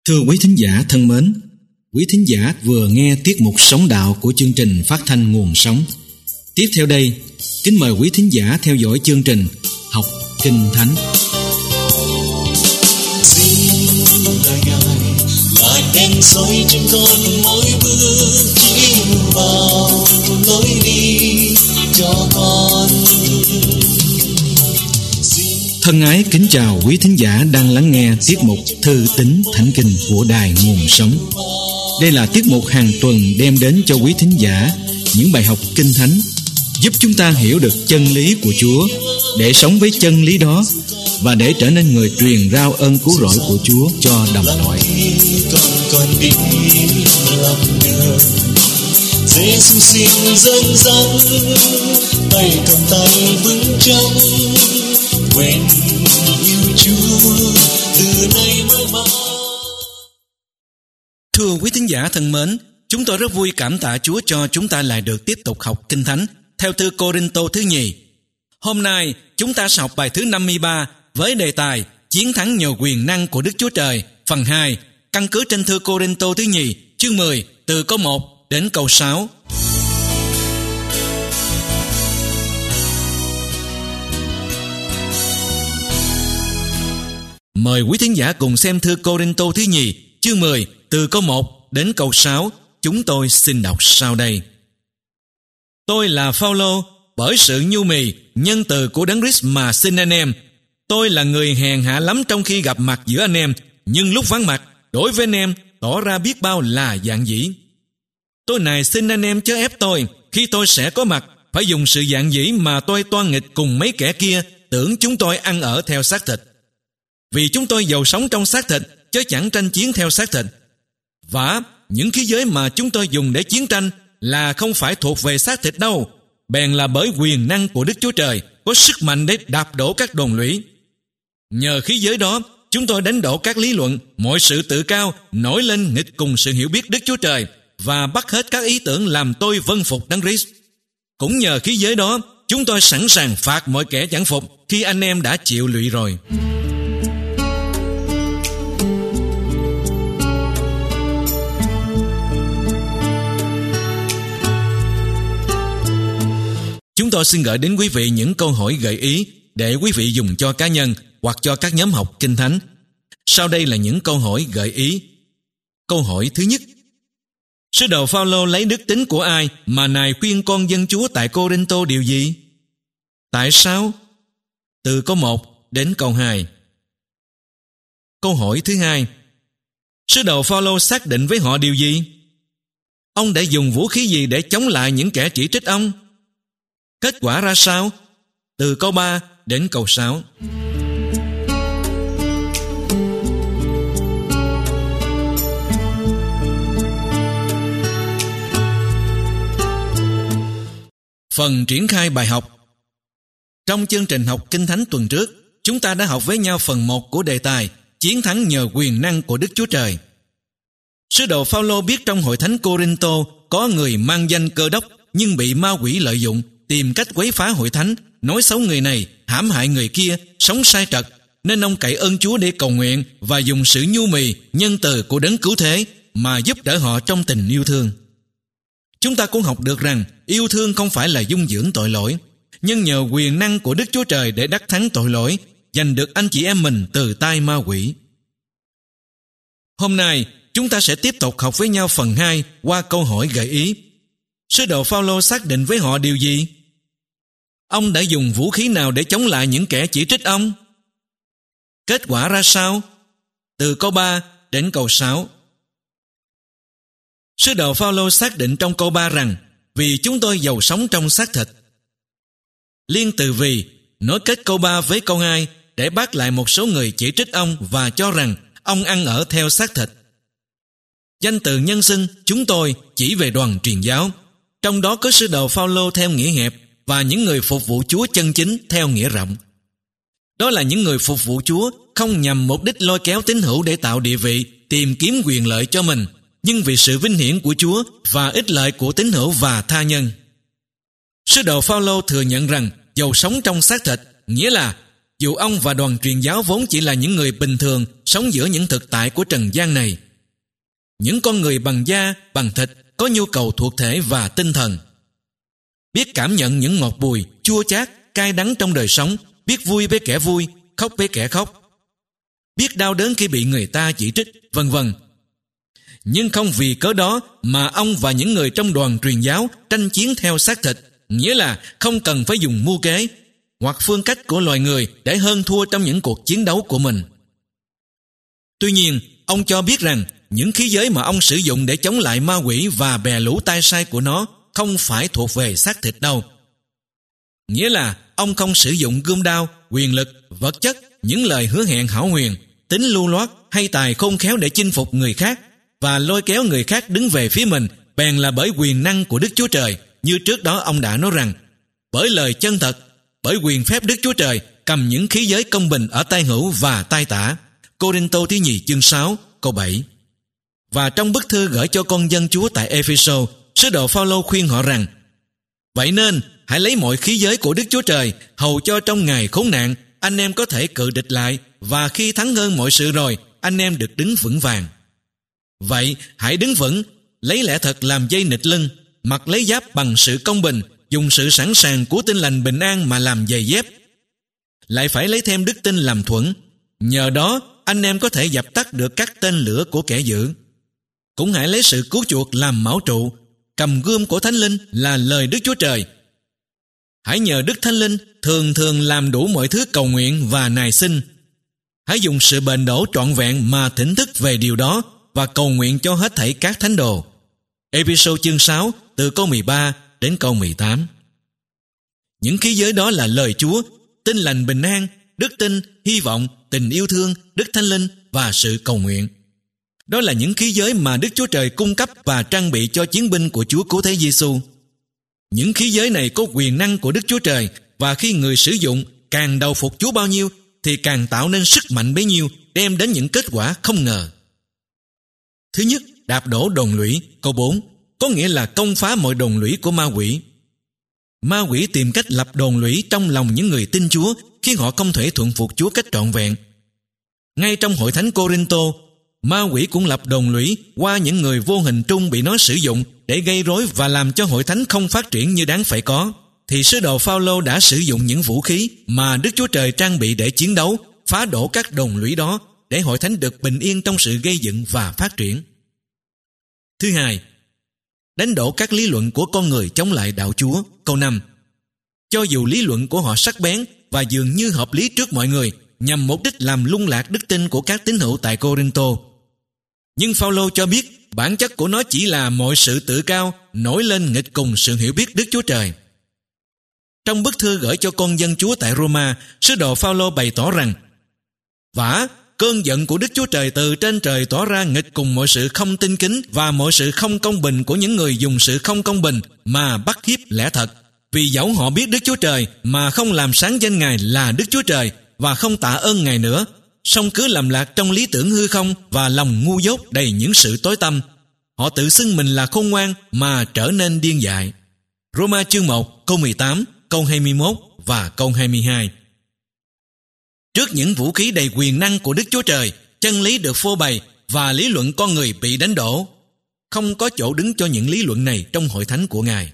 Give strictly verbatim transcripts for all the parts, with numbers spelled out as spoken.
Thưa quý thính giả thân mến, quý thính giả vừa nghe tiết mục Sống Đạo của chương trình phát thanh Nguồn Sống. Tiếp theo đây, kính mời quý thính giả theo dõi chương trình Học Kinh Thánh. Xin lời Ngài là đèn soi trên con mỗi bước chiếu vào lối đi cho con. Thân ái kính chào quý thính giả đang lắng nghe tiết mục Thư tín Thánh Kinh của Đài Nguồn Sống. Đây là tiết mục hàng tuần đem đến cho quý thính giả những bài học Kinh Thánh, giúp chúng ta hiểu được chân lý của Chúa, để sống với chân lý đó và để trở nên người truyền rao ơn cứu rỗi của Chúa cho đồng loại. Con con đi làm đường, Giê-xu xin dẫn dắt, tay cầm tay vững chắc, quên yêu Chúa từ nay mãi mãi. Thưa quý thính giả thân mến, chúng tôi rất vui cảm tạ Chúa cho chúng ta lại được tiếp tục học Kinh Thánh theo thư Cô-rinh-tô thứ nhì. Hôm nay chúng ta sẽ học bài thứ năm mươi ba với đề tài Chiến thắng nhờ quyền năng của Đức Chúa Trời, phần hai, căn cứ trên thư Cô-rinh-tô thứ nhì, chương mười, từ câu một đến câu sáu. Mời quý thính giả cùng xem thư Cô-rinh-tô thứ nhì, chương mười, từ câu một đến câu sáu. Chúng tôi xin đọc sau đây. Tôi là Phao-lô, bởi sự nhu mì, nhân từ của Đấng Christ mà xin anh em. Tôi là người hèn hạ lắm trong khi gặp mặt giữa anh em, nhưng lúc vắng mặt, đối với anh em, tỏ ra biết bao là dạn dĩ. Tôi này xin anh em chớ ép tôi, khi tôi sẽ có mặt, phải dùng sự dạn dĩ mà tôi toan nghịch cùng mấy kẻ kia, tưởng chúng tôi ăn ở theo xác thịt. Vì chúng tôi dầu sống trong xác thịt, chớ chẳng tranh chiến theo xác thịt. Vả, những khí giới mà chúng tôi dùng để chiến tranh là không phải thuộc về xác thịt đâu, bèn là bởi quyền năng của Đức Chúa Trời, có sức mạnh để đạp đổ các đồn lũy. Nhờ khí giới đó, chúng tôi đánh đổ các lý luận, mọi sự tự cao nổi lên nghịch cùng sự hiểu biết Đức Chúa Trời, và bắt hết các ý tưởng làm tôi vâng phục Đấng Christ. Cũng nhờ khí giới đó, chúng tôi sẵn sàng phạt mọi kẻ chẳng phục khi anh em đã chịu lụy rồi. Chúng tôi xin gửi đến quý vị những câu hỏi gợi ý để quý vị dùng cho cá nhân hoặc cho các nhóm học Kinh Thánh. Sau đây là những câu hỏi gợi ý. Câu hỏi thứ nhất: Sứ đồ Phao-lô lấy đức tính của ai mà Ngài khuyên con dân Chúa tại Cô-rinh-tô điều gì? Tại sao? Từ câu một đến câu hai. Câu hỏi thứ hai: Sứ đồ Phao-lô xác định với họ điều gì? Ông đã dùng vũ khí gì để chống lại những kẻ chỉ trích ông? Kết quả ra sao? Từ câu ba đến câu sáu. Phần triển khai bài học. Trong chương trình học Kinh Thánh tuần trước, chúng ta đã học với nhau phần một của đề tài Chiến thắng nhờ quyền năng của Đức Chúa Trời. Sứ đồ Phao-lô biết trong hội thánh Cô-rinh-tô có người mang danh Cơ Đốc nhưng bị ma quỷ lợi dụng, tìm cách quấy phá hội thánh, nói xấu người này, hãm hại người kia, sống sai trật, nên ông cậy ơn Chúa để cầu nguyện và dùng sự nhu mì, nhân từ của Đấng Cứu Thế mà giúp đỡ họ trong tình yêu thương. Chúng ta cũng học được rằng yêu thương không phải là dung dưỡng tội lỗi, nhưng nhờ quyền năng của Đức Chúa Trời để đắc thắng tội lỗi, giành được anh chị em mình từ tay ma quỷ. Hôm nay, chúng ta sẽ tiếp tục học với nhau phần hai qua câu hỏi gợi ý. Sứ đồ Phao-lô xác định với họ điều gì? Ông đã dùng vũ khí nào để chống lại những kẻ chỉ trích ông? Kết quả ra sao? Từ câu ba đến câu sáu. Sứ đồ Phao-lô xác định trong câu ba rằng vì chúng tôi dầu sống trong xác thịt. Liên từ vì nối kết câu ba với câu hai để bác lại một số người chỉ trích ông và cho rằng ông ăn ở theo xác thịt. Danh từ nhân xưng chúng tôi chỉ về đoàn truyền giáo, trong đó có sứ đồ Phao-lô theo nghĩa hẹp và những người phục vụ Chúa chân chính theo nghĩa rộng. Đó là những người phục vụ Chúa không nhằm mục đích lôi kéo tín hữu để tạo địa vị, tìm kiếm quyền lợi cho mình, nhưng vì sự vinh hiển của Chúa và ích lợi của tín hữu và tha nhân. Sứ đồ Phao-lô thừa nhận rằng dầu sống trong xác thịt, nghĩa là dù ông và đoàn truyền giáo vốn chỉ là những người bình thường sống giữa những thực tại của trần gian này. Những con người bằng da, bằng thịt, có nhu cầu thuộc thể và tinh thần. Biết cảm nhận những ngọt bùi, chua chát, cay đắng trong đời sống, biết vui với kẻ vui, khóc với kẻ khóc. Biết đau đớn khi bị người ta chỉ trích, vân vân. Nhưng không vì cớ đó mà ông và những người trong đoàn truyền giáo tranh chiến theo xác thịt, nghĩa là không cần phải dùng mưu kế hoặc phương cách của loài người để hơn thua trong những cuộc chiến đấu của mình. Tuy nhiên, ông cho biết rằng những khí giới mà ông sử dụng để chống lại ma quỷ và bè lũ tai sai của nó không phải thuộc về xác thịt đâu. Nghĩa là ông không sử dụng gươm đao, quyền lực, vật chất, những lời hứa hẹn hão huyền, tính lưu loát hay tài khôn khéo để chinh phục người khác và lôi kéo người khác đứng về phía mình, bèn là bởi quyền năng của Đức Chúa Trời, như trước đó ông đã nói rằng, bởi lời chân thật, bởi quyền phép Đức Chúa Trời cầm những khí giới công bình ở tay hữu và tay tả. Cô-rinh-tô thứ nhì chương sáu câu bảy. Và trong bức thư gửi cho con dân Chúa tại Ê-phê-sô, sứ đồ Phao-lô khuyên họ rằng, vậy nên hãy lấy mọi khí giới của Đức Chúa Trời, hầu cho trong ngày khốn nạn anh em có thể cự địch lại, và khi thắng hơn mọi sự rồi, anh em được đứng vững vàng. Vậy hãy đứng vững, lấy lẽ thật làm dây nịt lưng, mặc lấy giáp bằng sự công bình, dùng sự sẵn sàng của tin lành bình an mà làm giày dép. Lại phải lấy thêm đức tin làm thuẫn, nhờ đó anh em có thể dập tắt được các tên lửa của kẻ dữ. Cũng hãy lấy sự cứu chuộc làm mão trụ, cầm gươm của Thánh Linh là lời Đức Chúa Trời. Hãy nhờ Đức Thánh Linh thường thường làm đủ mọi thứ cầu nguyện và nài xin. Hãy dùng sự bền đổ trọn vẹn mà thỉnh thức về điều đó và cầu nguyện cho hết thảy các thánh đồ. Ê-phê-sô chương sáu từ câu mười ba đến câu mười tám. Những khí giới đó là lời Chúa, tin lành bình an, đức tin, hy vọng, tình yêu thương, Đức Thánh Linh và sự cầu nguyện. Đó là những khí giới mà Đức Chúa Trời cung cấp và trang bị cho chiến binh của Chúa Cứu Thế Giêsu. Những khí giới này có quyền năng của Đức Chúa Trời, và khi người sử dụng càng đầu phục Chúa bao nhiêu thì càng tạo nên sức mạnh bấy nhiêu, đem đến những kết quả không ngờ. Thứ nhất, đạp đổ đồn lũy, câu bốn, có nghĩa là công phá mọi đồn lũy của ma quỷ. Ma quỷ tìm cách lập đồn lũy trong lòng những người tin Chúa, khiến họ không thể thuận phục Chúa cách trọn vẹn. Ngay trong hội thánh Cô-rinh-tô, ma quỷ cũng lập đồn lũy qua những người vô hình trung bị nó sử dụng để gây rối và làm cho hội thánh không phát triển như đáng phải có. Thì sứ đồ Phao-lô đã sử dụng những vũ khí mà Đức Chúa Trời trang bị để chiến đấu, phá đổ các đồn lũy đó, để hội thánh được bình yên trong sự gây dựng và phát triển. Thứ hai, đánh đổ các lý luận của con người chống lại đạo Chúa, câu năm. Cho dù lý luận của họ sắc bén và dường như hợp lý trước mọi người, nhằm mục đích làm lung lạc đức tin của các tín hữu tại Cô-rinh-tô, nhưng Phao-lô cho biết bản chất của nó chỉ là mọi sự tự cao nổi lên nghịch cùng sự hiểu biết Đức Chúa Trời. Trong bức thư gửi cho con dân Chúa tại Roma, sứ đồ Phao-lô bày tỏ rằng, vả, cơn giận của Đức Chúa Trời từ trên trời tỏ ra nghịch cùng mọi sự không tin kính và mọi sự không công bình của những người dùng sự không công bình mà bắt hiếp lẽ thật. Vì dẫu họ biết Đức Chúa Trời mà không làm sáng danh Ngài là Đức Chúa Trời và không tạ ơn Ngài nữa, song cứ lầm lạc trong lý tưởng hư không và lòng ngu dốt đầy những sự tối tăm. Họ tự xưng mình là khôn ngoan mà trở nên điên dại. Roma chương một câu mười tám, câu hai mươi mốt và câu hai mươi hai. Trước những vũ khí đầy quyền năng của Đức Chúa Trời, chân lý được phô bày và lý luận con người bị đánh đổ. Không có chỗ đứng cho những lý luận này trong hội thánh của Ngài.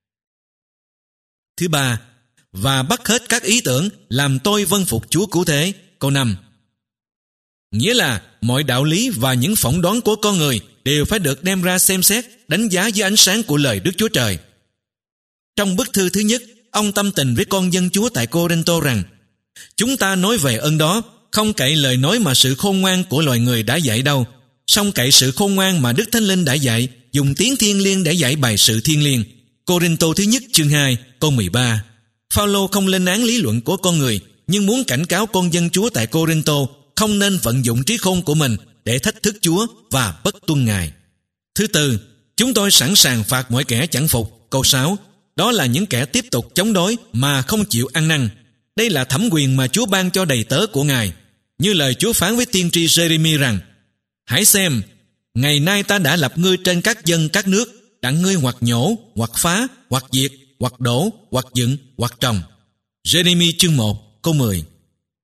Thứ ba, và bắt hết các ý tưởng làm tôi vâng phục Chúa Cứu Thế, câu năm. Nghĩa là mọi đạo lý và những phỏng đoán của con người đều phải được đem ra xem xét, đánh giá dưới ánh sáng của lời Đức Chúa Trời. Trong bức thư thứ nhất, ông tâm tình với con dân Chúa tại Cô-rinh-tô rằng, chúng ta nói về ơn đó, không cậy lời nói mà sự khôn ngoan của loài người đã dạy đâu, song cậy sự khôn ngoan mà Đức Thánh Linh đã dạy, dùng tiếng thiên liêng để giải bày sự thiên liêng. Cô-rinh-tô thứ nhất chương hai câu mười ba. Phao-lô không lên án lý luận của con người, nhưng muốn cảnh cáo con dân Chúa tại Cô-rinh-tô không nên vận dụng trí khôn của mình để thách thức Chúa và bất tuân Ngài. Thứ tư, chúng tôi sẵn sàng phạt mọi kẻ chẳng phục, câu sáu. Đó là những kẻ tiếp tục chống đối mà không chịu ăn năn. Đây là thẩm quyền mà Chúa ban cho đầy tớ của Ngài. Như lời Chúa phán với tiên tri Giê-rê-mi rằng, hãy xem, ngày nay ta đã lập ngươi trên các dân các nước, đặng ngươi hoặc nhổ, hoặc phá, hoặc diệt, hoặc đổ, hoặc dựng, hoặc trồng. Giê-rê-mi chương một câu mười.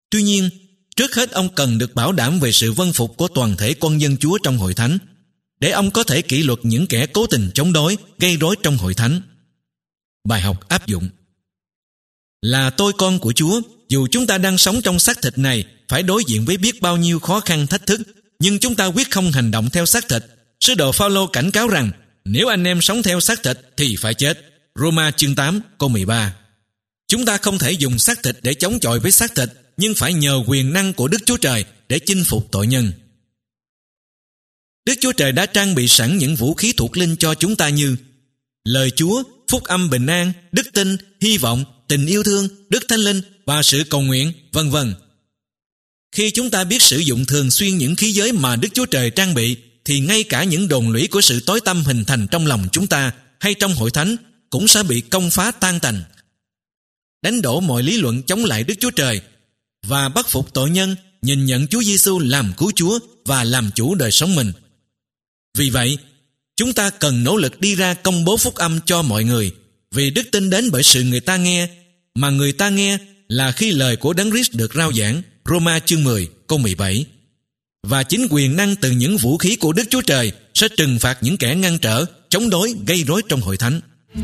Tuy nhiên, trước hết ông cần được bảo đảm về sự vâng phục của toàn thể con dân Chúa trong hội thánh, để ông có thể kỷ luật những kẻ cố tình chống đối, gây rối trong hội thánh. Bài học áp dụng: là tôi con của Chúa, dù chúng ta đang sống trong xác thịt này, phải đối diện với biết bao nhiêu khó khăn thách thức, nhưng chúng ta quyết không hành động theo xác thịt. Sứ đồ Phao-lô cảnh cáo rằng nếu anh em sống theo xác thịt thì phải chết. Roma chương tám câu mười ba. Chúng ta không thể dùng xác thịt để chống chọi với xác thịt, nhưng phải nhờ quyền năng của Đức Chúa Trời để chinh phục tội nhân. Đức Chúa Trời đã trang bị sẵn những vũ khí thuộc linh cho chúng ta như lời Chúa, phúc âm bình an, đức tin, hy vọng, tình yêu thương, Đức Thánh Linh và sự cầu nguyện, vân vân. Khi chúng ta biết sử dụng thường xuyên những khí giới mà Đức Chúa Trời trang bị, thì ngay cả những đồn lũy của sự tối tăm hình thành trong lòng chúng ta hay trong hội thánh cũng sẽ bị công phá tan tành. Đánh đổ mọi lý luận chống lại Đức Chúa Trời và bắt phục tội nhân nhìn nhận Chúa Giêsu làm cứu Chúa và làm chủ đời sống mình. Vì vậy, chúng ta cần nỗ lực đi ra công bố phúc âm cho mọi người, vì đức tin đến bởi sự người ta nghe, mà người ta nghe là khi lời của Đấng Christ được rao giảng. Roma chương mười câu mười bảy. Và chính quyền năng từ những vũ khí của Đức Chúa Trời sẽ trừng phạt những kẻ ngăn trở, chống đối, gây rối trong hội thánh.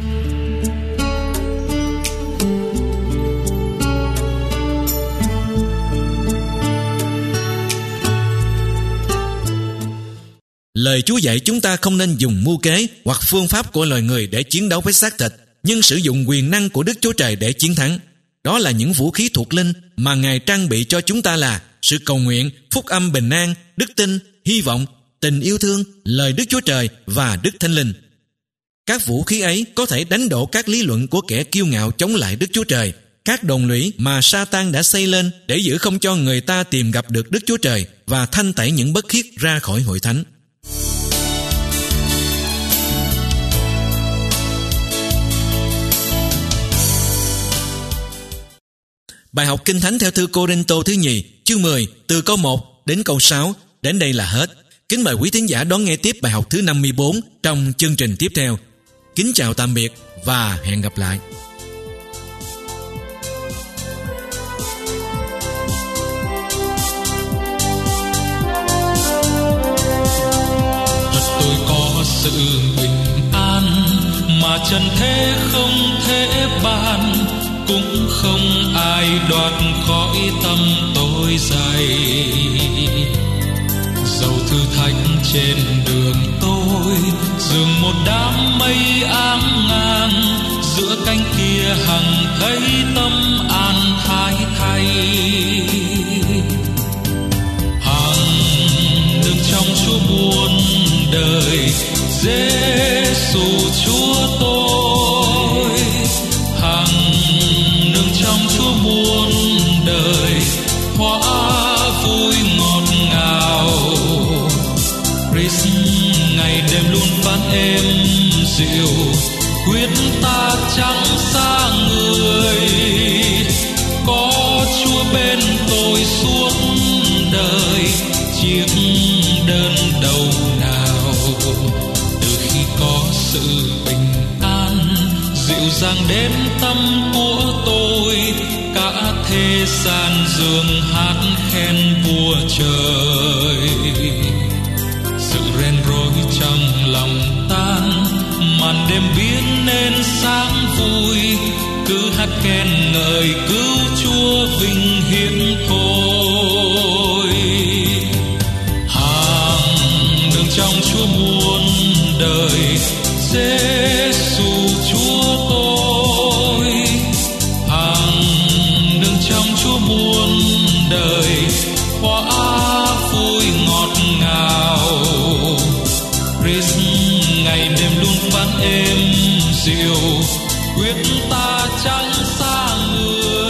Lời Chúa dạy chúng ta không nên dùng mưu kế hoặc phương pháp của loài người để chiến đấu với xác thịt, nhưng sử dụng quyền năng của Đức Chúa Trời để chiến thắng. Đó là những vũ khí thuộc linh mà Ngài trang bị cho chúng ta là sự cầu nguyện, phúc âm bình an, đức tin, hy vọng, tình yêu thương, lời Đức Chúa Trời và Đức Thánh Linh. Các vũ khí ấy có thể đánh đổ các lý luận của kẻ kiêu ngạo chống lại Đức Chúa Trời, các đồn lũy mà Sa-tan đã xây lên để giữ không cho người ta tìm gặp được Đức Chúa Trời và thanh tẩy những bất khiết ra khỏi hội thánh. Bài học Kinh Thánh theo thư Cô-rinh-tô thứ nhì, chương mười, từ câu một đến câu sáu, đến đây là hết. Kính mời quý thính giả đón nghe tiếp bài học thứ năm mươi bốn trong chương trình tiếp theo. Kính chào tạm biệt và hẹn gặp lại. Tôi có sự bình an mà trần thế không thể ban, cũng không ai đoạt khỏi tâm tôi dày. Dầu thử thách trên đường tôi dường một đám mây áng ngang, giữa cánh kia hằng thấy tâm an thái thay. Hằng nương trong Chúa muôn đời, Giê-xu Chúa tôi. Hằng nương trong Chúa muôn đời, hóa vui ngọt ngào. Christ ngày đêm luôn phán êm dịu, quyết ta chẳng xa người. Có Chúa bên tôi suốt đời, chiếc đơn đầu nào. Từ khi có sự bình an dịu dàng đến tâm của tôi, cả thế gian dường hát khen vua trời. Sự ren rối trong lòng tan, màn đêm biến nên sáng vui, cứ hát khen ngợi cứu Chúa vinh hiển thôi. Hàng nương trong Chúa muôn đời, Giê-xu Chúa tôi. Hàng nương trong Chúa muôn đời, hóa vui ngọt ngào. Christ ngày đêm luôn phán êm dịu, quyết ta chẳng xa người.